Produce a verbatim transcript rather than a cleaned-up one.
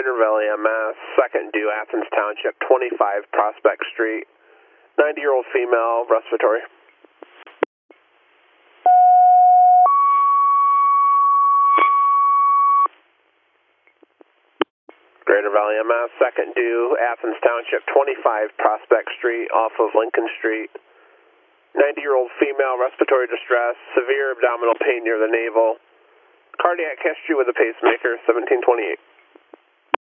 Greater Valley M S, second due, Athens Township, twenty-five Prospect Street, ninety-year-old female, respiratory. Greater Valley M S, second due, Athens Township, twenty-five Prospect Street, off of Lincoln Street, ninety-year-old female, respiratory distress, severe abdominal pain near the navel, cardiac history with a pacemaker, seventeen twenty-eight.